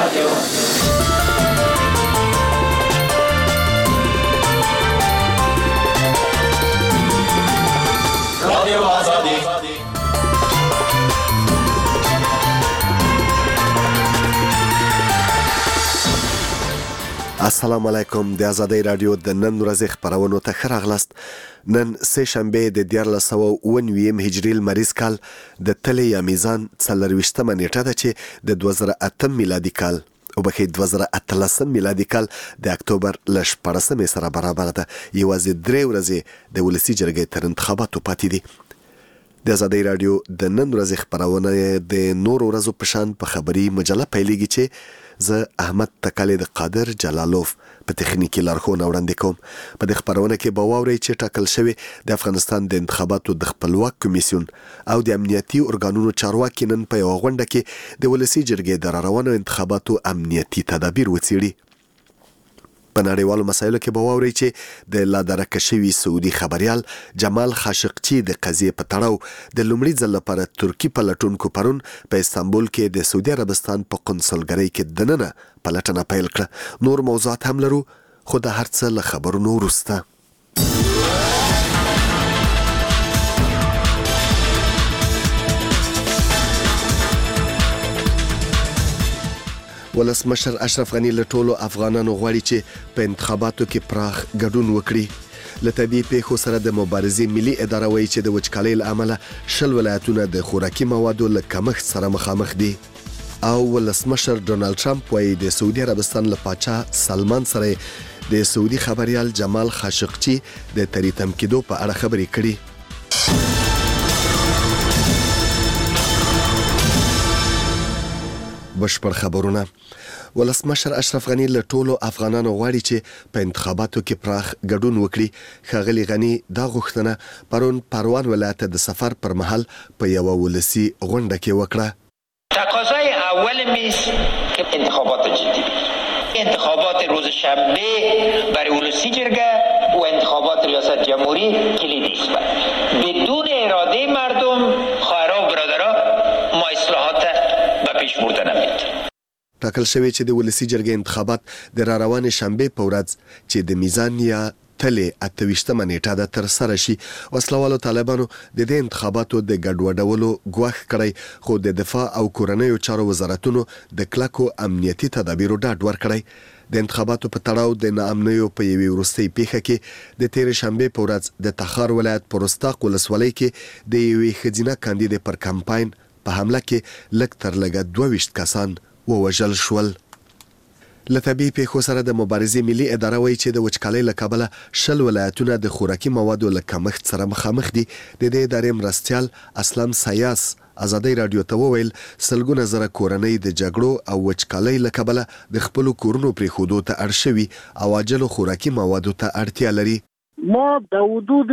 رادیو آزادی. السلام علیکم. د آزادۍ رادیو د نن ورځې خبرونو ته ښه راغلاست. نن سه شنبه د 1409 هجري لمریز کال د تلې یا میزان 24مه نیټه ده چې د 2008 میلادي کال او بخې 2013 میلادي کال د اکتوبر ل 14 سره برابر ده. یوازې 3 ورځې د ولسی جرګې تر انتخاباتو پاتې دي. د آزادۍ رادیو د نن ورځې خبرونه د نور ورځو په شان په خبري مجله پیلېږي چې زه احمد تکالی د قادر جلالوف په تخنیکی لارښوونه وړاندې کوم. په دې خبرونه کې به واورئ چې ټاکل شوی د افغانستان د انتخاباتو د خپلواک کمیسیون او د امنیتي ارګانونو چارواکي نن په یوه غونډه کې د ولسی جرګې د راروانو انتخاباتو امنیتي تدابیر وڅیړي. په نړیوالو مسایلو کې به واورئ چې د لادرکه شوي سعودي خبریال جمال خاشقچي د قضیې په تړاو د لومړي ځل لپاره ترکي پلټونکو پرون په استانبول کې د سعودي عربستان په قونسلګرۍ کې دننه پلټنه پیل کړه. نور موضوعات هم لرو خو د هر څه له خبرونو وروسته. ولسمشر اشرف غنی له ټولو افغانانو غواړي چې په انتخاباتو کې پراخ ګډون وکړي. له طبیعي پیښو سره د مبارزې ملي اداره وایي چې د وچکالۍ له امله 10 ولایتونه د خوراکي موادو له کمښت سره مخامخ دي. او ولسمشر ډونالد ټرمپ وایي د سعودي عربستان له پاچا سلمان سره د سعودي خبریال جمال خاشقچي د تریتم کېدو په اړه خبرې کړي. بشپړ خبرونه. ولسمشر اشرف غنی له ټولو افغانانو غواړي چې په انتخاباتو کې پراخ ګډون وکړي. ښاغلي غنی دا غوښتنه پرون پروان ولایت د سفر پر مهال په یوه ولسی غونډه کې وکړه. تقاضای اول میز که انتخابات جدی انتخابات روز شنبه برای ولسی جرگه و انتخابات ریاست جمهوری کلیدی است. بدون اراده مردم خواهرها و برادرها ما اصلاحات به پیش بردن نمی‌تونیم. ټاکل شوی چې د ولسی جرګې انتخابات د راروانې شنبه په ورځ چې د میزان یا تلې 28مه نیټه ده تر سره شي. وسلوالو طالبانو د دې انتخاباتو د ګډوډولو ګواښ کړی خو د دفاع او کورنیو چارو وزارتونو د کلکو امنیتي تدابیرو ډاډ ورکړی. د انتخاباتو په تړاو د ناامنیو په یوې وروستۍ پیښه کې د تیر شنبه په ورځ د تخار ولایت په رستاق ولسوالۍ کې د یوې ښځینه کاندیدې پر کمپاین په حمله کې لږ تر لږه 22 کسان ووژل شول. له طبیعي پیښو سره د مبارزې ملي اداره وایي چې د وچکالۍ له کبله 10 ولایتونه د خوراکي موادو له کمښت سره مخامخ دي. د دې ادارې مرستیال اسلام سیاس آزادۍ رادیو ته وویل سلګونه زره کورنۍ د جګړو او وچکالۍ له کبله د خپلو کورونو پرېښودو ته اړ شوي او عاجلو خوراکي موادو ته اړتیا لري. ما در حدود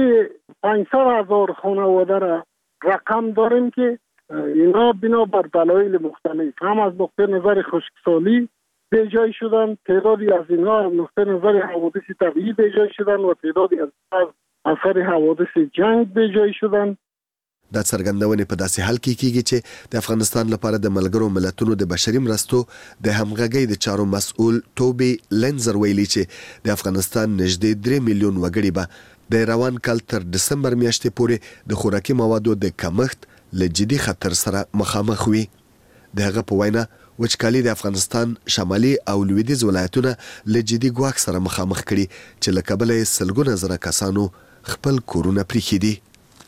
500,000 خانواده را رقم داریم که اینا بنا بر دلایل مختلف هم از نقطه نظر خشکسالی به جای شدن، تعدادی از اینها از نقطه نظر حوادث طبیعی به جای شدن و تعدادی از اثر حوادث جنگ به جای شدن. دا څرګندونې په داسې حال کې کیږي چې د افغانستان لپاره د ملګرو ملتونو د بشري مرستو د همغږۍ د چارو مسؤل توبی لنزر ویلي چې د افغانستان نږدې 3 میلیون وګړي به د روان کال تر دسمبر میاشتې پورې د خوراکي موادو د کمښت له جدي خطر سره مخامخ وي. د هغه په وینا وچکالي د افغانستان شمالي او لویدیځ ولایتونه له جدي ګواښ سره مخامخ کړي چې له کبله یې سلګونه زره کسانو خپل کورونه پریښي دي.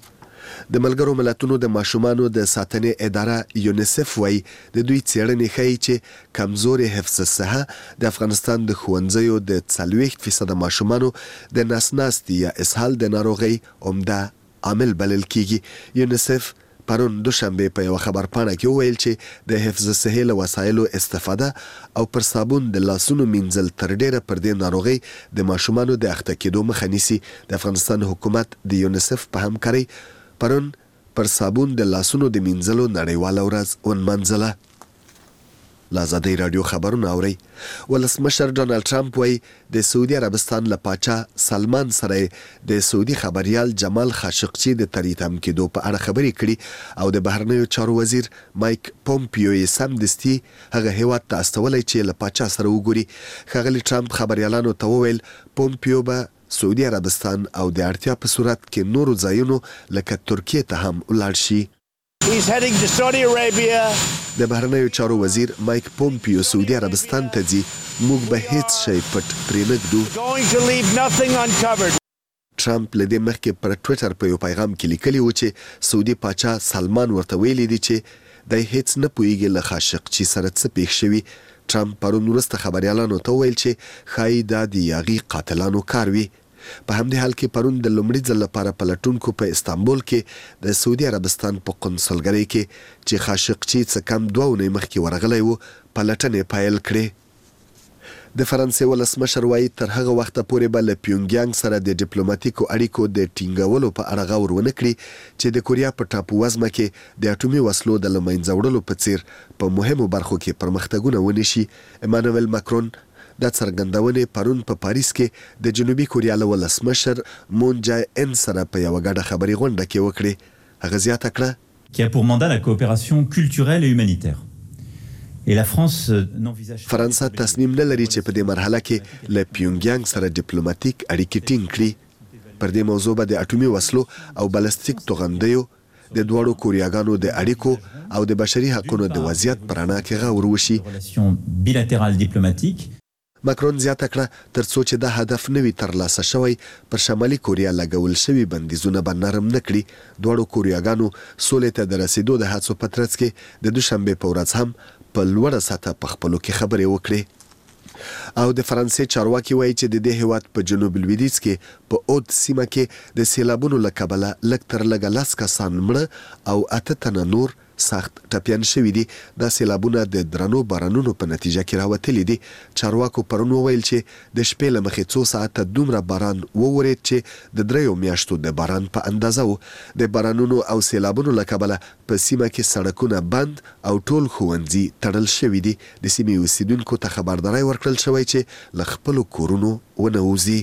د ملګرو ملتونو د ماشومانو د ساتنې اداره یونیسف وایي د دوی څېړنې ښیي چې کمزوري حفظ الصحه د افغانستان د ښوونځیو د 40% ماشومانو د نسناستي یا اسهال د ناروغۍ عمده عامل بلل کیږي. یونیسف پرون دوشنبه په یو خبرپاڼه کې وویل چې د حفظ الصحه له وسایلو استفاده او پر صابون د لاسونو مینځل تر ډیره پر دې ناروغي د ماشومانو د اخته کېدو مخه نیسي. د افغانستان حکومت د یونیسف په همکارۍ پرون پر صابون د لاسونو د مینځلو نړیواله ورځ ونمانځله. له ازادۍ راډیو خبرونه اورئ. ولسمشر ډونالد ټرمپ وایي د سعودي عربستان له پاچا سلمان سره د سعودي خبريال جمال خاشقچي د تریتم کېدو په اړه خبرې کړي او د بهرنیو چارو وزیر مایک پومپیو یې سمدستي هغه هیواد ته استولی چې له پاچا سره وګوري. ښاغلي ټرمپ خبريالانو ته وویل پومپیو به سعودي عربستان او د اړتیا په صورت کې نورو ځایونو لکه ترکیه ته هم ولاړ شي. He's heading to Saudi Arabia. د بهرنیو چارو وزیر مایک پومپیو سعودي عربستان ته ځي. موږ به هیڅ شی پټ پرې نه ږدو. Going to leave nothing uncovered. ټرمپ له دې مخکې پر ټویټر په یو پیغام کې لیکلی و چې سعودي پاچا سلمان ورته ویلي دی چې دی هیڅ نه پوهیږي له خاشقچي سره څه پیښ شوي. ټرمپ پرون وروسته خبريالانو ته وویل چې ښایي دا د یاغي قاتلانو کار وي. په همدې حال کې پرون د لومړي ځل لپاره پلټونکو په استانبول کې د سعودي عربستان په قونسلګرۍ کې چې خاشقچي څه کم 2 اونۍ مخکې ورغلی و پلټنې پیل کړې. د فرانسې ولسمشر وایي تر هغه وخته پورې به له پیونګیانګ سره د ډیپلوماټیکو اړیکو د ټینګولو په اړه غور ونه کړي چې د کوریا په ټاپو وزمه کې د اټومي وسلو د له منځه وړلو په څیر په مهمو برخو کې پرمختګونه ونشي. ایمانوئل ماکرون د څرګندونې پرون په پاریس کې د جنوبي کوریا له ولسمشر مون جای ان سره په یوه ګډه خبري غونډه کې وکړې. هغه زیاته کړه qui a pour mandat la coopération culturelle et humanitaire. Et la France n'envisage فرانسه تصمیم نه لري چې په دې مرحله کې له پیونګیانګ سره ډیپلوماټیک اړیکې ټینګ کړي. پر دې موضوع به د اټومي وسلو او بالستیک توغندیو د دواړو کوریاګانو د اړیکو او د بشري حقوقو د وضعیت پر اړه کې غور وشي. bilatérales diplomatiques. ماکرون زیاته کړه ترڅو چې دا هدف نوي ترلاسه شوی پر شمالي کوریا لګول شوي بندیزونه به نرم نه کړي. دواړو کوریاګانو سولې ته د رسیدو د هڅو په ترڅ کې د دوشنبې په ورځ هم په لوړه سطحه په خپلو کې خبرې وکړې. او د فرانسې چارواکي وایي چې د دې هیواد په جنوب لویدیځ کې په اود سیمه کې د سیلابونو له کبله لږ تر لږه 10 کسان مړه او 8 تنه نور سخت ټپیان شوي دي. دا سیلابونه د درنو بارانونو په نتیجه کې راوتلي دي. چارواکو پرون وویل چې د شپې له مخې څو ساعته دومره باران وورید چې د 3 میاشتو د باران په اندازه و. د بارانونو او سیلابونو له کبله په سیمه کې سړکونه بند او ټول ښوونځي تړل شوي دي. د سیمې اوسیدونکو ته خبرداری ورکړل شوی چې له خپلو کورونو ونه وځي.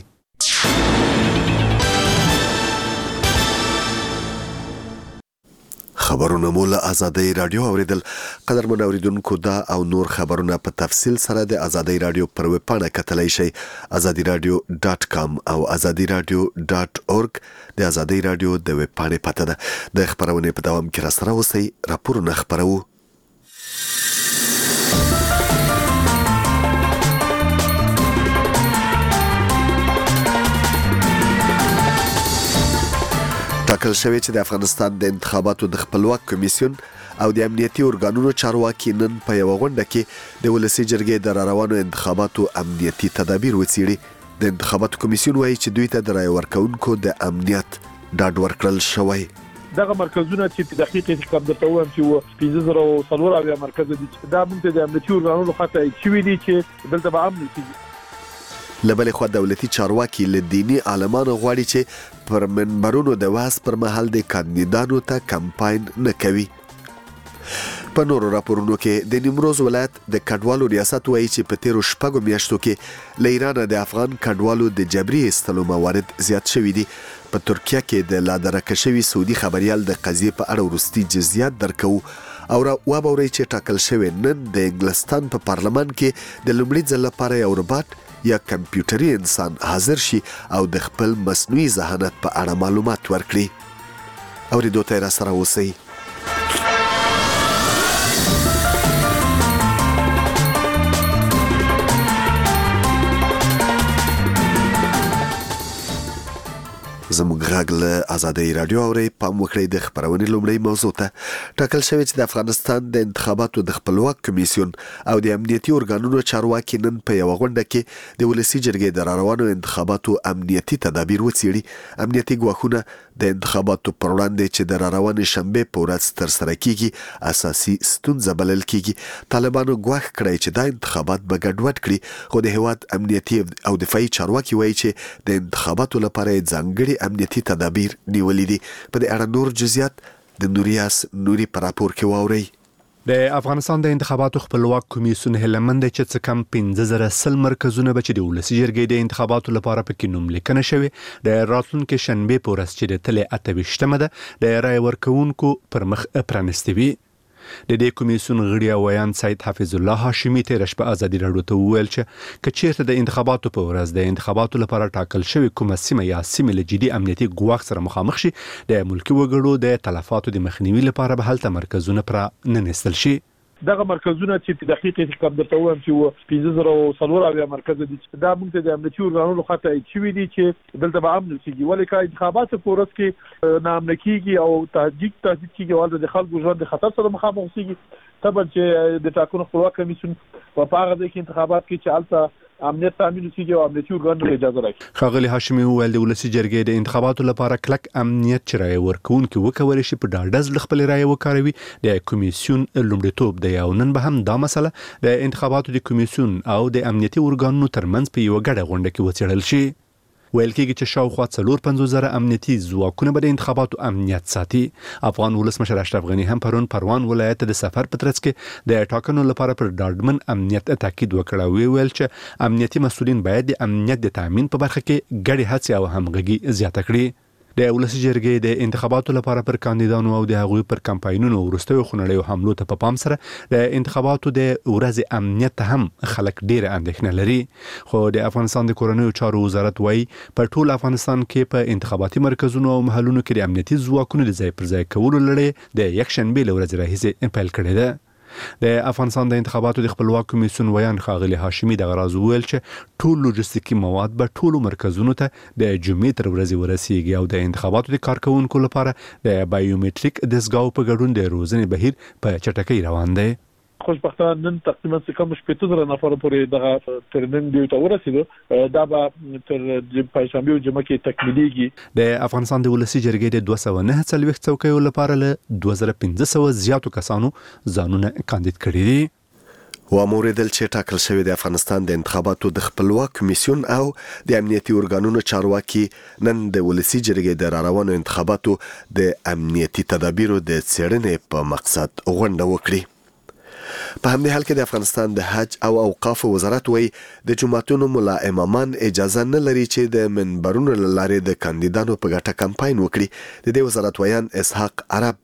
خبرونه مو له ازادۍ راډیو اوریدل. قدرمن اوریدونکو دا او نور خبرونه په تفصیل سره د ازادۍ راډیو پر ویب پاڼه کتلی شئ azadiradio.com او azadiradio.org. د ازادۍ راډیو د ویب پاڼې پته ده. د خبرونې په دوام کې راسره اوسئ. راپورونه خپرو. ټاکل شوی چې د افغانستان د انتخاباتو د خپلواک کمیسیون او د امنیتي ارګانونو چارواکي نن په یوه غونډه کې د ولسي جرګې د راروانو انتخاباتو امنیتي تدابیر وڅیړي. د انتخاباتو کمیسیون وایي چې دوی ته د رایې ورکوونکو د امنیت ډاډ ورکړل شوی. دغه مرکزونه چې دقیق حساب درته وایم چې 1504 مرکز دي دا موږ ته د امنیتي ارګانونو خاطر شوی دي چې دلته به امن شي. لبلې خو دولتي چارواکي له دینی عالمانو غواړي چې پر منبرونو د واز پر مهال د کاندیدانو ته کمپاین نه کوي. په نورو راپورونو کې د نیمروز ولایت د کډوالو ریاست وایي چې په تیرو 6 میاشتو کې له ایرانه د افغان کډوالو د جبري ایستلو موارد زیات شوي دي. په ترکیه کې د لادرکه شوي سعودي خبريال د قضیې په اړه وروستي جزئیات درکوو او وبورئ چې ټاکل شوی نن د انګلستان په پارلمان کې د لومړي ځل لپاره یو روباټ یا کمپیوټري انسان حاضر شي او د خپل مصنوعي ذهانت په اړه معلومات ورکړي. اوریدو ته راسره اوسئ. زموږ غږ له ازادۍ راډیو اورئ. پام وکړئ د خبرونې لومړۍ موضوع ته. ټاکل شوی چې د افغانستان د انتخاباتو د خپلواک کمیسیون او د امنیتي ارګانونو چارواکي نن په یوه غونډه کې د ولسي جرګې د راروانو انتخاباتو امنیتي تدابیر وڅیړي. امنیتي ګواښونه د انتخاباتو پر وړاندې چې د راروانې شنبې په ورځ ترسره کیږي اساسي ستونزه بلل کیږي. طالبانو ګواښ کړی چې دا انتخابات به ګډوډ کړي خو د هیواد امنیتي او دفاعي چارواکي وایي چې د انتخاباتو لپاره ځانګړي امنیتي تدابیر نیولې دي. په دې اړه نور جزئیات د نوریاس نوري په راپور کې واورئ. د افغانستان د انتخاباتو خپلواک کمیسیون هلمند چې څه کم 150 مرکزونه به چې د ولسی جرګې د انتخاباتو لپاره پکې نوم لیکنه شوی د راتلونکي شنبه په ورځ چې د تلې 28مه ده د رای ورکوونکو پر مخ پرانستي وي. د دې کمیسیون غړي ویان سید حافظ الله هاشمی تیر شپه ازادي راډیو ته وویل چې کچېرته د انتخاباتو په ورځ د انتخاباتو لپاره ټاکل شوی کومه سیمه یا سیمه له جدي امنیتي ګواښ سره مخامخ شي د ملکی وګړو د تلفاتو د مخنیوي لپاره به هلته مرکزونه پر ننستل شي. دغه مرکزونه چې په دقیق حساب درته وایم چې 1504 مرکز دي دا موږ د امنیتي ارګانونو خاطر چې دي چې دلته به امن سيږي ولې کا انتخابات په ورځ کې نامنه کیږي او تهدید کیږي ولې د خلکو ژوند د خطر سره مخامخ کیږي طبعا چې د ټاکنو خپلواک کمیسیون په هغه د انتخابات کې چې البته امنیت تامین کیږي او امنیتي ارګانونو اجازه راکړي. ښاغلي هاشمی وویل د ولسی جرګې د انتخاباتو لپاره کلک امنیت چې رای ورکوونکي وکولای شي په ډاډز خپل رای وکاروي د کمیسیون لومړیتوب دی او نن به هم دا مسله د انتخاباتو د کمیسیون او د امنیتي ارګانونو ترمنځ په یو ګډه غونډه کې وڅېړل شي. ویل کېږي چې شاوخوا 450,000 امنیتي ځواکونه به د انتخاباتو امنیت ساتي. افغان ولسمشر اشرف غنی هم پرون پروان ولایت د سفر په ترڅ کې د ټاکنو لپاره پر ډاډمن امنیت تاکید وکړ او ویل چې امنیتي مسؤلین باید د امنیت د تامین په برخه کې ګډې هڅې او همغږي زیاته کړي. د ولسی جرګې د انتخاباتو لپاره پر کاندیدانو او د هغوی پر کمپاینونو وروستیو خونړیو حملو ته په پام سره د انتخاباتو د ورځې امنیت هم خلک ډېر اندېښنه لري. خو د افغانستان د کورنیو چارو وزارت وایي په ټول افغانستان کې په انتخاباتي مرکزونو او محلونو کې د امنیتي ځواکونو د ځای پر ځای کولو لړۍ د یکشنبې له ورځې راهیسې پیل کړې ده. د افغانستان د انتخاباتو د خپلواک کمیسیون ویان ښاغلي هاشمی د غراز ویل چې ټول لوجستیکي مواد به ټولو مرکزونو ته د جمعې تر ورځې ورسیږي او د انتخاباتو د کارکونکو لپاره د بایومټریک دستګاو په ګډون د روزنې بهیر په چټکۍ روان دی. خوشبختانه نن تقریبا څه کم 15,000 نفر پورې دغه ترننګ دی ته ورسېدو دا به تر پنځشنبه او جمعه کې تکمیلېږي. د افغانستان د ولسی جرګې د 249 څوکیو لپاره له 2500 زیاتو کسانو ځانونه کاندید کړي دي. واموریدل چې ټاکل شوی د افغانستان د انتخاباتو د خپلواک کمیسیون او د امنیتي ارګانونو چارواکي نن د ولسی جرګې د راروانو انتخاباتو د امنیتي تدابیرو د څېړنې په مقصد غونډه وکړي. په همدې حال کې د افغانستان د حج او اوقاف وزارت وایي د جماعتونو ملا امامان اجازه نه لري چې د منبرونو له لارې د کاندیدانو په ګټه کمپاین وکړي. د دې وزارت ویان اسحاق عرب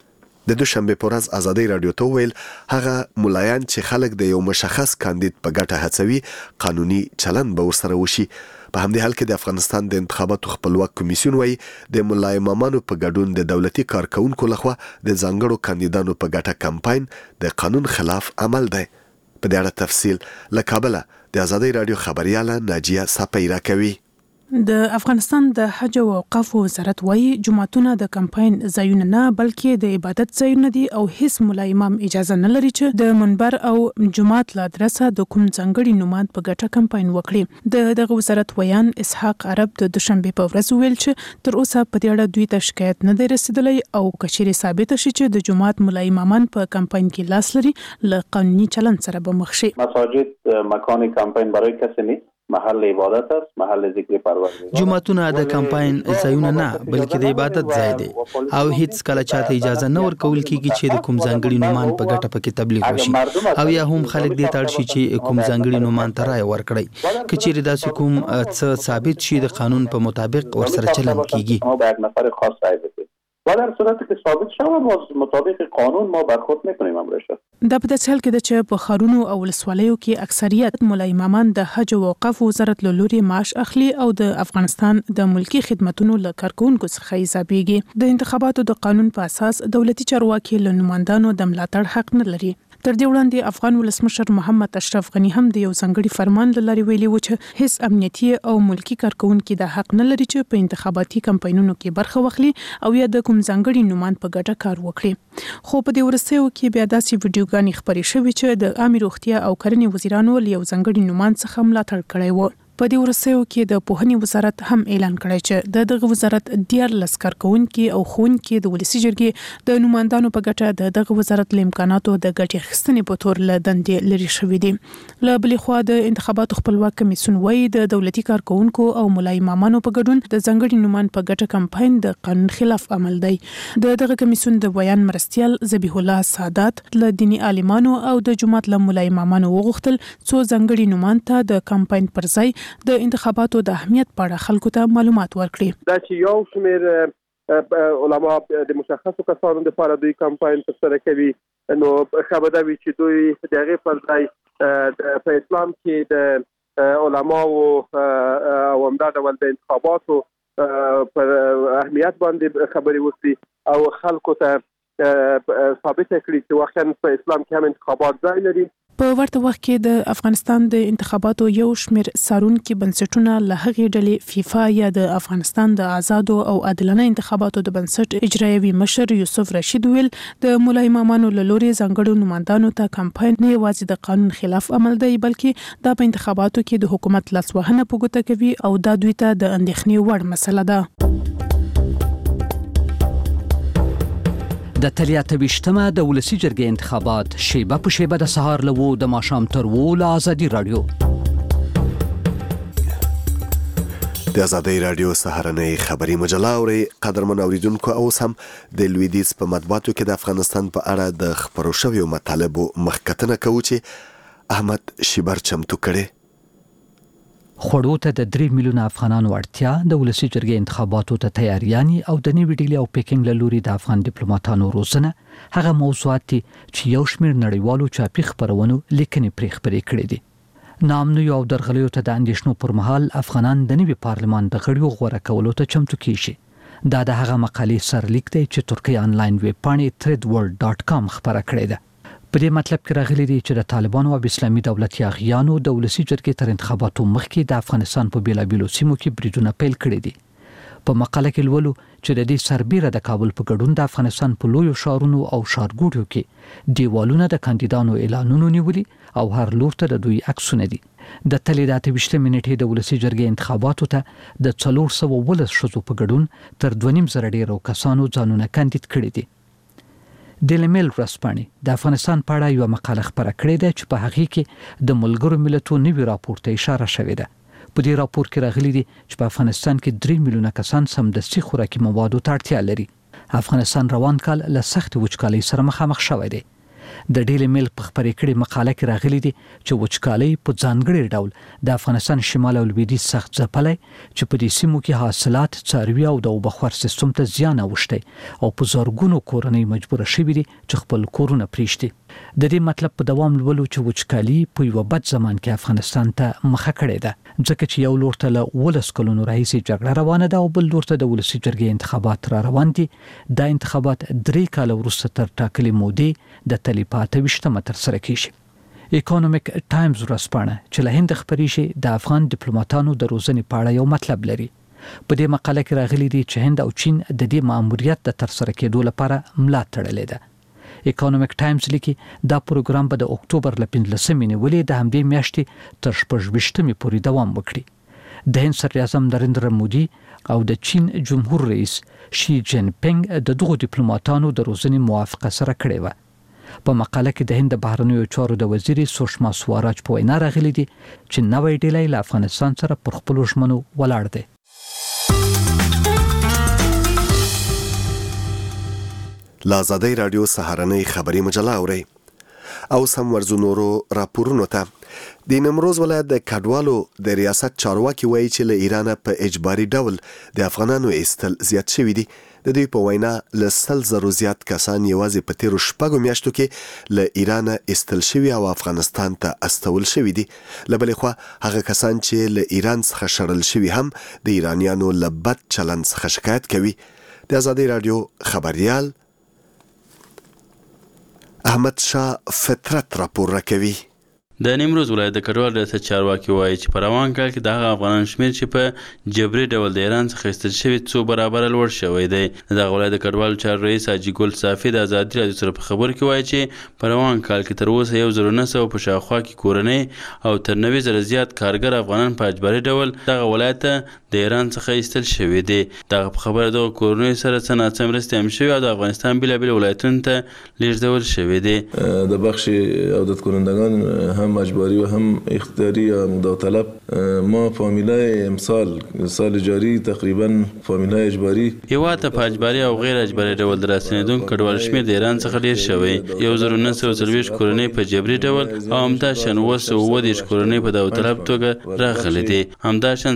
د دوشنبه په ورځ ازادي رادیو ته ویل هغه ملایان چې خلک د یو مشخص کاندید په ګټه هڅوي قانوني چلند به ورسره وشي. په همدې حال کې د افغانستان د انتخاباتو خپلواک کمیسیون وایي د ملا امامانو په ګډون د دولتي کارکونکو لخوا د ځانګړو کاندیدانو په ګټه کمپاین د قانون خلاف عمل دی. په دې اړه تفصیل له کابل د ازادي رادیو خبرياله ناجیه ساپیرا کوي. د افغانستان د حج او اوقاف وزارت وایي جماعتونه د کمپاین ځایونه نه بلکې د عبادت ځایونه دي او هیڅ ملا امام اجازه نه لري چې د منبر او جماعت له ادرسه د کوم ځانګړي نوماد په ګټه کمپاین وکړي. دغه وزارت ویان اسحاق عرب د دوشنبه په ورځ ویل چې تر اوسه په دې اړه دوی ته شکایت نه دی رسیدلی او کچېرې ثابت شي چې د جماعت ملا امامان په کمپاین کې لاس لري له قانوني چلند سره به مخ شي. مساجد مکان کمپاین برای کسی نیست، محل عبادت است، محل ذکر پروردگار. جمعتونه د کمپاین ځایونه نه بلکې د عبادت ځای دی او هیڅ کله چاته اجازه نه ورکول کیږي چې د کوم ځانګړي نومان په ګټه پکې تبلیغ وشي او یا هم خلک دې تړ شي چې کوم ځانګړي نومان ته رای ورکړي. کچېرې داسې کوم څه ثابت شي د قانون په مطابق ورسره چلند کیږي. ما به یک نفر خاص رای بدیم و در صورتی که ثابت شود ما مطابق قانون ما برخورد میکنیم امرش. دا په داسې حال کې ده چې په ښارونو او ولسوالیو کې اکثریت ملا امامان د حج او اوقاف وزارت له لوري معاش اخلي او د افغانستان د ملکی خدماتو له کارکونکو څخه حسابيږي. د انتخاباتو د قانون په اساس دولتي چارواکي له نمائندانو د ملاتړ حق نه لري. تر دې وړاندې افغان ولسمشر محمد اشرف غنی هم د یو ځانګړي فرمان له لارې ویلي و چې هیڅ امنیتي او ملکی کارکونکي د حق نه لري چې په انتخاباتي کمپاینونو کې برخه واخلي او یا د کوم ځانګړي نومان په ګټه کار وکړي. خو په دې ورستیو کې بیا داسې ویډیوګانې خپرې شوې چې د عامه روغتیا او کرنې وزیرانو له یو ځانګړي نومان څخه ملاتړ کړی و. په دې ورسېو کې د پوهنې وزارت هم اعلان کړی چې دغه وزارت 14 کارکونکو او ښوونکي د ولسی جرګې د نمائندانو په ګټه دغه وزارت له امکاناتو د ګټې اخیستنې په تور له دندې لري شوې دي. له بلې خوا د انتخاباتو خپلواک کمیسیون وايي د دولتي کارکونکو او ملای امامانو په ګډون د ځنګړي نومان په ګټه کمپاین د قانون خلاف عمل دی. دغه کمیسیون د بیان مرستيال ذبیح الله سادات له دینی عالمانو او د جماعت له ملای امامانو وغوښتل څو ځنګړي نومان ته د کمپاین پر ځای د انتخاباتو د اهمیت په اړه خلکو ته معلومات ورکړي. دا چې یو شمېر علما د مشخصو کسانو لپاره دوی کمپاین ترسره کوي، نو خبره وی چې دوی دغه پر ځای په اسلام کې د علماو او همدا ډول د انتخاباتو پر اهمیت باندې خبرې وکړي او خلکو ته ثابت کړي چې واقعا په اسلام کې هم انتخابات ځای لري. په ورته وخت کې د افغانستان د انتخاباتو یو شمېر سارونکي بنسټونه له هغې ډلې فیفا یا د افغانستان د آزادو او عادلانه انتخاباتو د بنسټ اجرایوي مشر یوسف رشید ویل د مولای امامانو له لوري ځانګړو نمائندانو ته کمپاین نه یوازې د قانون خلاف عمل دی بلکې دا په انتخاباتو کې د حکومت لاسوهنه په ګوته کوي او دا دوی ته د اندېښنې وړ مسله ده. د تلیاته وشتمه د ولسی جرګې انتخابات شیبه په شیبه د سهار لوو د ماښام تر وو له ازادي رادیو. د ازادي رادیو سهارنۍ خبري مجله اوري قدرمن اوریدونکو او سم د لویدیز په مطبوعاتو کې د افغانستان په اړه د خبرو شویو مطالبو مخکتنه کوي چې احمد شیبر چمتو کړي. خوړو ته د 3 میلیونه افغانانو اړتیا د ولسی جرګې انتخاباتو ته تیاریانی او د نیوی ډیلی او پیکینګ له لوري د افغان ډیپلوماټانو روزنه هغه موضوعات دي چې یو شمېر نړیوالو چاپی خبرونو لیکنې پرې خبرې کړې دي. نامنو یو درغلیو ته د اندیشنو پر مهال افغانان د نیوی پارلمان د غړیو غوړه کولو ته چمتو کیږي. دا د هغه مقالې سرلیک دی چې ترکیه آنلاین ویب پاڼې threadworld.com خبره کړې ده. په دې مطلب کې راغلي دي چې د طالبانو او اسلامي دولت یاغیانو د ولسی جرګې تر انتخاباتو مخکې د افغانستان په بیلابیلو سیمو کې بریدونه پیل کړي دي. په مقاله کې لولو چې د دې سربیره د کابل په ګډون د افغانستان په لویو ښارونو او ښارګوټو کې دیوالونه د کاندیدانو اعلانونو نیولي او هر لور ته د دوی عکسونه دي. د تلیدات 20 منټې د ولسی جرګې انتخاباتو ته د 419 ښځو په ګډون تر 2.5 ډیرو کسانو ځانونه کاندید کړي دي. ډیلی میل ورځپاڼې د افغانستان په اړه یو مقاله خبره کړې ده چې په هغه کې د ملګرو ملتونو نوي راپور ته اشاره شوې ده. په دې راپور کې راغلي دي چې په افغانستان کې 3 میلیونه کسان سمدستي خوراکي موادو ته اړتیا لري. افغانستان روان کال له سخت وچکالۍ سره مخامخ شوی دی. د ډیلی میل په خبرې کړي مقاله کې راغلي دي چې وچکالۍ په ځانګړي ډول د افغانستان شمال او لویدیځ سخت ځپلې چې په دې سیمو کې حاصلات څاروي او د اوبخور سیستم ته زیان اوښتي او په زورګونو کورنۍ مجبور شوي دي چې خپل کورونه پریږدي. د دې مطلب په دوام لولو چې وچکالي په یو بد زمان کې افغانستان ته مخه کړې ده ځکه چې یو لور ته له 12 کلونو راهیسې جګړه روانه ده او بل لور ته د ولسی جرګې انتخابات را روان دي. دا انتخابات 3 کال وروسته تر ټاکلې مودې د تلیپاته وشتمه تر سره کیږي. اکونومیک ټایمز ورځپاڼه چې له هند خبرې شي د افغان ډیپلوماټانو د روزنې په اړه یو مطلب لري. په دې مقاله کې راغلي دي چې هند او چین د دې ماموریت د تر سره کېدو لپاره ملا تړلې ده. اکونومیک ټایمز لیکي دا پروګرام به د اکتوبر ل 15مې نیولې د همدې میاشتې تر 18مې پورې دوام وکړي. د هند صدر اعظم نریندر مودي او د چین جمهور رئیس شي جین پینګ د دغو ډیپلوماټانو د روزنې موافقه سره کړې و. په مقاله کې د هند بهرنیو چارو د وزیر سوشما سواراج په وینا راغلي دي چې نوې ډیلی له افغانستان سره پر خپل ژمنو ولاړ دی. لازادی رادیو سهارنۍ خبري مجله اوري او سم ورزو نورو راپورونو ته. د نیمروز ولایت د کډوالو د ریاست چارواکي وایي چې له ایران په اجباري ډول د افغانانو ایستل زیات شوي دي. د دوی په وینا له 100,000 زیات کسان یوازې په تیرو 6 میاشتو کې له ایران ایستل شوي او افغانستان ته استول شوي دي. له بلې خوا هغه کسان چې له ایران څخه شړل شوي هم د ایرانیانو له بد چلند څخه شکایت کوي. د ازادي رادیو خبريال احمد شاه فطرت راپور راکوي. د نیمروز ولایت د کډوال ریاست چارواکي وایي چې په روان کال کې د هغه افغانان شمېر چې په جبري ډول د ایران څخه ایستل شوي څو برابره لوړ شوی دی. د دغه ولایت د کډوالو چارو رئیس حاجي ګل صافي د ازادي راډیو سره په خبرو کې وایي چې په روان کال کې تر اوسه 1900 په شاوخوا کې کورنۍ او تر 90,000 زیات کارګر افغانان په اجباري ډول دغه ولایت د ایران څخه ایستل شوي دي. دغه په خبره دغه کورنۍ سره څه ناڅه مرستې هم شوي او د افغانستان بېلابېلو ولایتونو ته لیږدول شوي دي. د بخش عودت کنندگان هم اجباری و هم اختیاری یا داوطلب ما فامیلای امسال سال جاری تقریبا فامیلای اجباری هیواد ته په اجباري او غیر اجباري ډول د راستنېدونکو کډوالو شمېر د ایران څخه ډېر شوی. 1940 کورنۍ په جبري ډول او همداشان 930 کورنۍ په داوطلب توګه راغلي دي. همداشان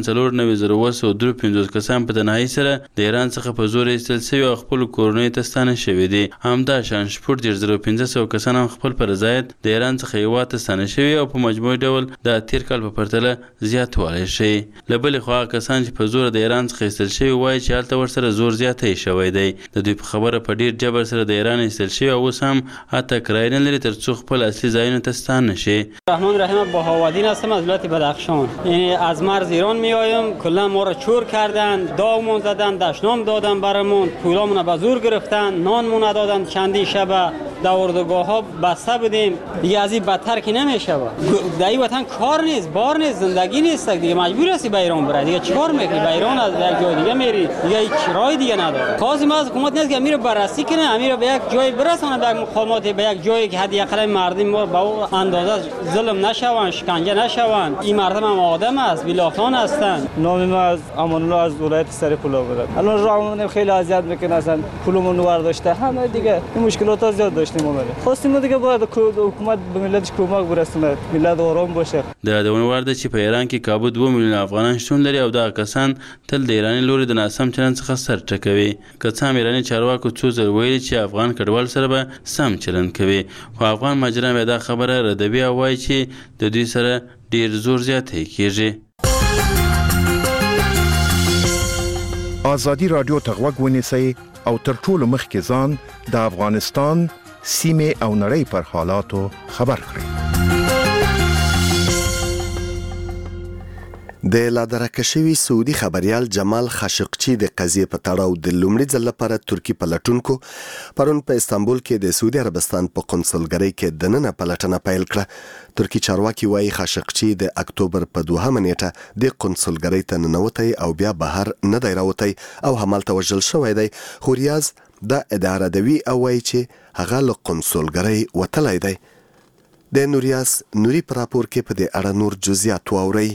490,953 کسان په تنهایي سره د ایران څخه په زور ایستل شوي او خپلو کورنیو ته ستانه شوي دي. همداشان 15,500 کسان هم خپل په رضایت د ایران څخه هیواد ته ستانه شوي او په مجموعي ډول د تیر کال په پرتله زیاتوالی ښیي. له بلې خوا کسان چې په زوره د ایران څخه ایستل شوي وایي چې هلته ورسره زور زیاتی شوی دی. د دوی په خبره په ډیر جبر سره د ایران ایستل شوي او اوس هم حتی کرایه نه لري تر څو خپل اصلي ځایونو ته ستانه شي. رحمان رحیم بهاودین هستم از ولایت بدخشان. یعنی از مرز ایران میایم، کلا ما را چور کردن، داغمون زدن، دشنام دادن برامون، پولامون به زور گرفتن، نانمون ندادن، چندی شب در اردوگاه ها بسته بودیم. دیگه از این بدتر که نمیشه. در این وطن کار نیست، بار نیست، زندگی نیست، دیگه مجبور هستی به ایران بری. دیگه چیکار میکنی؟ به ایران از یک جای دیگه میری، دیگه هیچ راه دیگه نداره. خواستیم از حکومت نیست که امیر بررسی کنه، امیر به یک جای برسونه، به مقامات، به یک جایی که حدی اقل مردم ما به اون اندازه ظلم نشون، شکنجه نشون. این مردم هم آدم است، بی‌لاخان هستند. نام ما از امان الله از ولایت سرپولا بود. الان راهمون خیلی اذیت میکنه، اصلا پولمون ورداشته، همه دیگه این مشکلات زیاد داشتیم اومده. خواستیم دیگه باید حکومت به ملتش کمک برسونه، ملت آرام باشه. د یادونه وړ ده چې په ایران کې کابو 2 میلیونه افغانان شتون لري او دغه کسان تل د ایراني لوري د ناسم چلند څخه سر ټکوي. که څه هم ایراني چارواکو څو ځل ویلي چې افغان کډوال سره به سم چلند کوي، خو افغان مهاجران بیا دا خبره ردوي او وایي چې د دوی سره ډیر زور زیاتی کیږي. ازادي رادیو ته غوږ ونیسئ او تر ټولو مخکې ځان د افغانستان سیمې او نړۍ پر حالاتو خبر کړئ. د لادرکه شوي سعودي خبريال جمال خاشقچي د قضیې په تړاو د لومړي ځل لپاره ترکی پلټونکو پرون په استانبول کې د سعودي عربستان په قونسلګرۍ کې دننه پلټنه پیل کړه. ترکی چارواکي وایي خاشقچي د اکتوبر په 2 نیټه د قونسلګرۍ ته ننوتی او بیا بهر نه دی راوتی او همالته وژل شوی دی، خو ریاض دا اداره دوي او وایي چې هغه له قونسلګرۍ وتلی دی. د نوریاس نوري پر راپور کې په دې اړه نور جزئیات واورئ.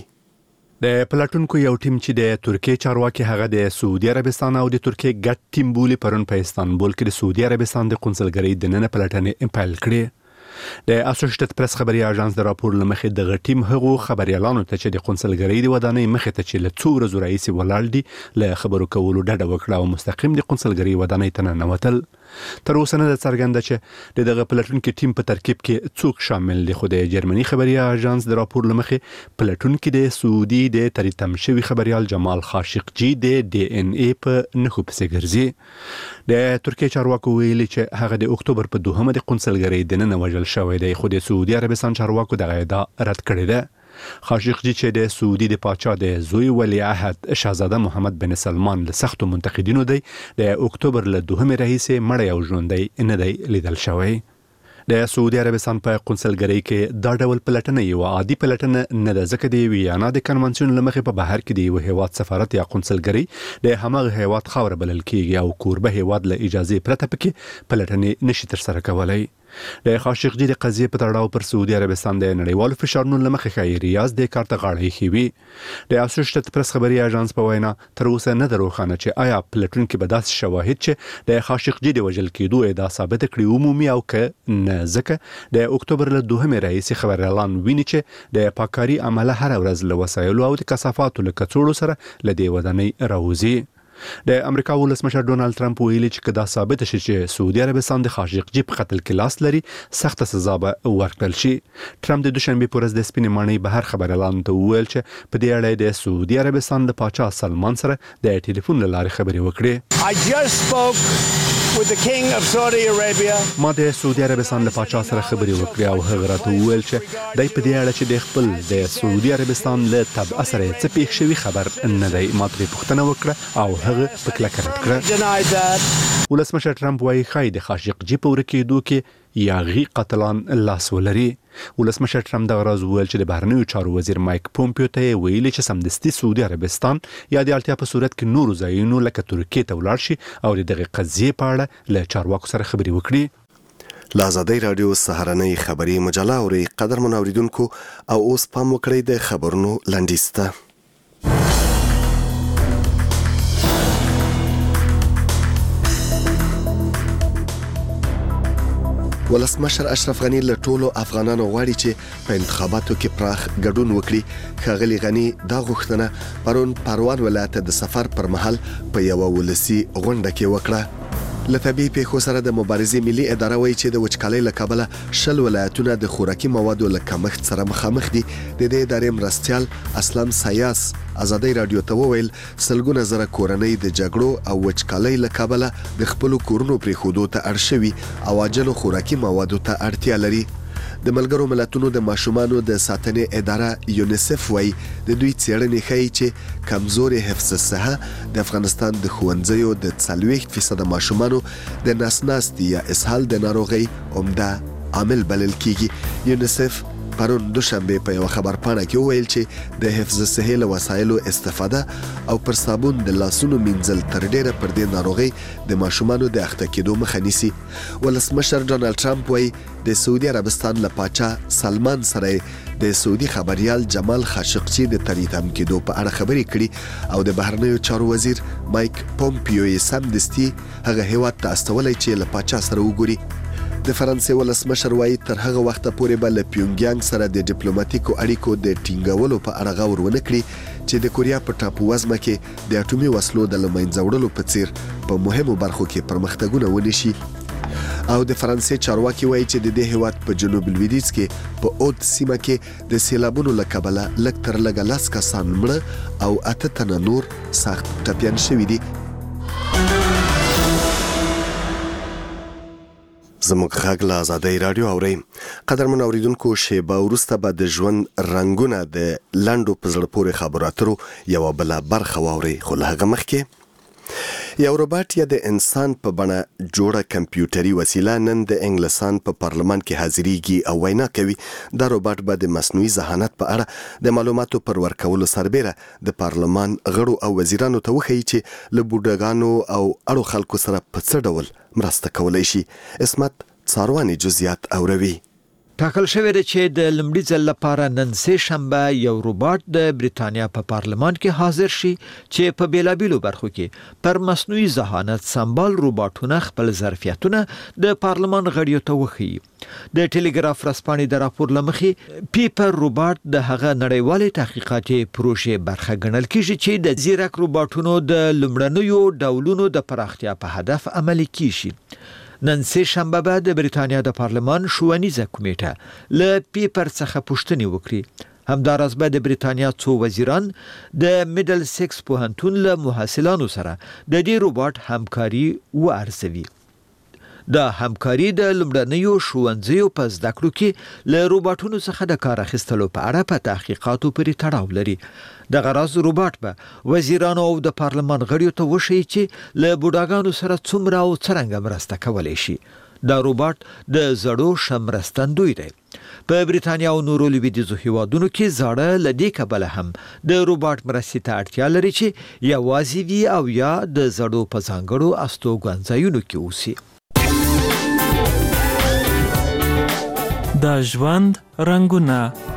د پلاتونکو یو ټیم چې د ترکیه چارواکي هغه د سعودي عربستان او د ترکیه ګډ ټیم بولی پرون په استانبول کې د سعودي عربستان د قونسلګرۍ د نن پلټنې پیل کړې. د اسوسییټډ پریس خبري اژانس د راپور لمخې د غټیم هغو خبريالانو ته چې د قونسلګرۍ د ودانۍ مخې ته چې له څو ورځو راهیسې ولاړ دي له خبرو کولو ډډه وکړه او مستقیم د قونسلګرۍ ودانۍ ته ننوتل. تر اوسه نه څرګنده چې دغه پلټونکو ټیم په ترکیب کې څوک شامل دي، خو د جرمني خبري اژانس د راپور لمخې پلټونکو د سعودي د تریتم شوی خبريال جمال خاشقچي د ډي ان اي په نخو پسې ګرځي. د ترکیه چارواکو ویلي چې هغه د اکتوبر په 2 د قونسلګرۍ د نن وژل شوی دی، خو د سعودي عربستان چارواکو دغه ادعا رد کړې ده. خاشقچي چې د سعودي د پاچا د زوی ولی عهد شاهزاده محمد بن سلمان له سختو منتقدینو دی، د اکتوبر له 2 راهیسې مړی او ژوندی نه دی لیدل شوی. د سعودي عربستان په قونسلګرۍ کې دا ډول پلټنه یو عادي پلټنه نه ده، ځکه د ویانا د کنونسیون لمخې په بهر کې د یو هیواد سفارت یا قونسلګرۍ د همغه هیواد خاور بلل کیږي او کوربه هیواد له اجازه پرته پکې پلټنې نشي تر سره کولای. د خاشقچي د قضیې په تړاو پر سعودي عربستان د نړیوالو فشارونو لمخې ښایي ریاض د کار ته غاړه ایښوي. د اسوسییټډ پریس خبري اژانس په وینا تر اوسه نه ده روښانه چې آیا پلټونکي به داسې شواهد چې د خاشقچي د وژل کېدو ادعا ثابته کړي عمومي او که نه، ځکه د اکتوبر له 2 راهیسې خبريالان ویني چې د پاکاري عمله هر ورځ له وسایلو او د کثافاتو له کڅوړو سره له دې ودانۍ راوځي. د امریکا ولسمشر ډونالد ټرمپ ویلي چې کدا ثابت شي چې سعودي عربستان د خاشقچي په قتل کې لاس لري، سخت سزا به ورکړل شي. ټرمپ د دوشنبه پر ورځ د سپینې ماڼۍ بهر خبريالانو ته وویل چې په دې اړه د سعودي عربستان د پاچا سلمان سره د ټلیفون له لارې خبرې وکړې. I just spoke with the King of Saudi Arabia. ما د سعودي عربستان له پاچا سره خبرې وکړې او هغه راته وویل چې دای په دې اړه چې د خپل د سعودي عربستان له تبع سره څه پیښ شوی خبر نه دی. ما ترې پوښتنه وکړه او هغه په کلکه رد کړه. ولسمشر ټرمپ وايي ښایي د خاشقجي په ورکېدو کې یاغي قتلان لاس ولري. ولسمشر ټرمپ دغه راز وویل چې د بهرنیو چارو وزیر مایک پومپیو ته ویلي چې سمدستي سعودي عربستان یا د اړتیا په صورت کې نورو ځایونو لکه ترکیې ته ولاړ شي او دغه قضیې په اړه له چارواکو سره خبرې وکړي. له آزادۍ راډیو سهارنۍ خبري مجله اوري قدرمن اوریدونکو او اوس پام وکړئ د خبرونو لنډیز ته. ولسمشر اشرف غنی له ټولو افغانانو غواړي چې په انتخاباتو کې پراخ ګډون وکړي. ښاغلي غنی دا غوښتنه پرون پروان ولایت د سفر پر مهال په یو ولسی غونډه کې وکړه. له طبیعي پیښو سره د مبارزې ملي اداره وایي چې د وچکالۍ له کبله 10 ولایتونه د خوراکي موادو له کمښت سره مخامخ دي. د دې ادارې مرستیال اسلام سیاس آزادۍ رادیو ته وویل سلګونه زره کورنۍ د جګړو او وچکالۍ له کبله د خپل کورونو پریښودو ته اړ شوي او عاجلو خوراکي موادو ته اړتیا لري. د ملګرو ملتونو د ماشومانو د ساتنې اداره یونیسف وایي د دوی څېړنې ښیي چې کمزوري حفظ الصحه د افغانستان د ښوونځیو د 40% ماشومانو د ناسناستي یا اسهال د ناروغۍ عمده عامل بلل کیږي. یونیسف پرون دوشنبه په یو خبرپاڼه کې وویل چې د حفظ الصحه له وسایلو استفاده او پر صابون د لاسونو مینځل تر ډیره پر دې ناروغي د ماشومانو د اخته کېدو مخه نیسي. ولسمشر ډونالد ټرمپ وایي د سعودي عربستان له پاچا سلمان سره د سعودي خبريال جمال خاشقجي د تریتم کېدو په اړه خبرې کړي او د بهرنیو چارو وزیر مایک پومپیو یې سمدستي هغه هیواد ته استولی چې له پاچا سره وګوري. د فرانسې ولسمشر وایي تر هغه وخته پورې به له پیونګیانګ سره د ډیپلوماټیکو اړیکو د ټینګولو په اړه غور ونه کړي چې د کوریا په ټاپو وزمه کې د اټومي وسلو د لمنځه وړلو په څیر په مهمو برخو کې پرمختګونه ونشي. او د فرانسې چارواکي وایي چې د دې هیواد په جنوب لویدیځ کې په اود سیمه کې د سیلابونو له کبله لږ تر لږه 10 کسان مړه او 8 تنه نور سخت ټپیان شوي دي. زموږ غږ له آزادۍ راډیو اورئ. قدرمن اوریدونکو شیبه وروسته به د ژوند رنګونه د لنډو په زړه پورې خبرو اترو یوه بله برخه واورئ. خو له هغه مخکې یو روباټ یا د انسان په بڼه جوړه کمپیوټري وسیله نن د انګلستان په پارلمان کې حاضریږي او وینا کوي. دا روباټ به د مصنوعي ذهانت په اړه د معلوماتو پر ورکولو سربیره د پارلمان غړو او وزیرانو ته وښیي چې له بوډاګانو او اړو خلکو سره په څه ډول مرسته کولی شي. اسمت څارواني جزئیات اوروي. ټاکل شوی دی چې د لومړي ځل لپاره نن سه شنبه یو روباټ د بریتانیا په پارلمان کې حاضر شي چې په بیلابیلو برخو کې پر مصنوعي ذهانت سمبال روباټونه خپل ظرفیتونه د پارلمان غړیو ته وښيي. د ټلګراف ورځپاڼې د راپور لمخې پیپر روباټ د هغه نړیوالې تحقیقاتي پروژې برخه ګڼل کیږي چې د زیرک روباټونو د لومړنیو ډولونو د پراختیا په هدف عملي کیږي. نن سه شنبه بعد د بریتانیا د پارلمان ښوونیزه کمیټه له پیپر څخه پوښتنه وکړي. همداراز به د بریتانیا څو وزیران د میډل سیکس پوهنتون له محصلانو سره د دې روباټ همکاري وارزوي. د همکاري د لومړنیو ښوونځیو په زده کړو کې له روباټونو څخه د کار اخیستلو په اړه په تحقیقاتو پورې تړاو لري. د غراض روباټ به وزیرانو او د پارلمان غړیو ته وښيي چې له بوډاګانو سره څومره او څرنګه مرسته کولی شي. دا روباټ د زړو شمرستندوی دی. په بریتانیا او نورو لویدیځو هیوادونو کې زاړه لدې کبله هم د روباټ مرستې ته اړتیا لري چې یوازې وي او یا د زړو په ځانګړو استوګنځایونو کې اوسي. د ژوند رنګونه.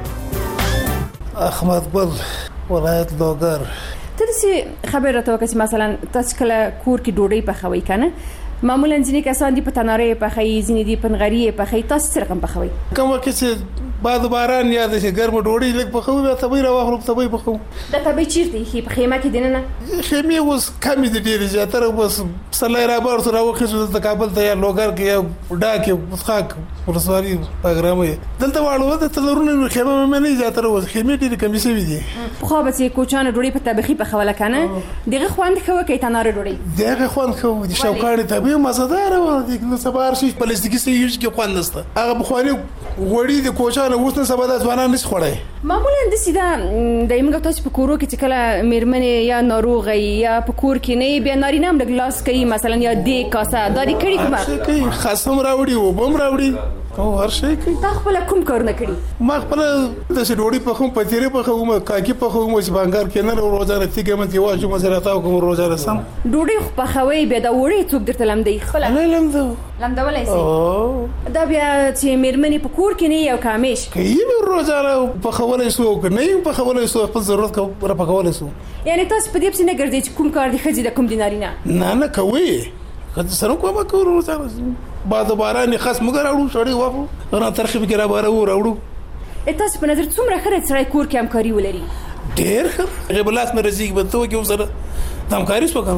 احمد ګل ولایت لوګر. ته دې خبر راته وکړه چې مثلا تاسو کله کور کې ډوډۍ پخوي کنه معمولا ځینې کسان دي په تنارې پخوي ځینې دي په نغري پخوي تاسو څه رقم پخوي؟ کوم وخت چې بعد باران یا د ګرم ډوډۍ لږ پخو بیا تبې راوخلو تبې پخو د تبې چیرته هي په خیمه کې دینه خیمه اوس کمی د ډیر زیاتره بس سلای را بار سره وخت د کابل ته یا لوګر کې یا ډا کې وسخاک ورسواري پروګرام دلته واړو د تلورونو خیمه مې نه زیاتره اوس خیمه ډیر کمی شوی دي خو به چې کوچانه ډوډۍ په تبخي په خوله کنه دغه خوند خو کوي تنار ډوډۍ دغه خوند خو د شوکاړي تبې مزدار و د نو سبار شي پلاستیکي سیج کې خوند نشته هغه بخواني وړي د کوچانه اوس نه سبا د ځوانان نس خړای معمولا د سیده د ایمګه تاسو په کورو کې چې کله میرمنې یا ناروغي یا په کور کې نه بیا نارینه هم د ګلاس کوي مثلا یا د کاسه د کړي کومه خاصم راوړي او بم راوړي او هر شي کوي تا خپل کوم کارونه کړی ما خپل د ډوډۍ په کوم پتیره په کوم کاکی په کوم چې بانګار کې نه روزانه تیګه مت یواجو مزه راته کوم روزانه سم ډوډۍ په خوي به دا وړي څوک درته لمدي خپل نه لمدو لمدولای سي دا بیا چې میرمنې په کور کې نه یو کامیش کوي روزانه په خولای سو نه په خولای سو خپل ضرورت کو را په خولای سو یعنی تاسو په دې څه نه ګرځي چې کوم کار دی خځې د کوم دینارینه نه کوي خځې سره کومه کوي روزانه بعد باران خاص مګر اورو سړی وافو انا ترخیب کې را بارو راوړو تاسو په نظر څومره خره سړی کور کې همکاري ولري ډېر ښه غبلاس مې رزق به تو کې سره همکاري وکړم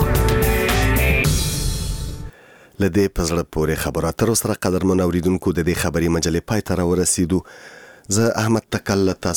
لدې پزړه پورې خبرات تر سره قدر من اوریدونکو د دې خبري مجلې پای ته ورسېدو زه احمد تکل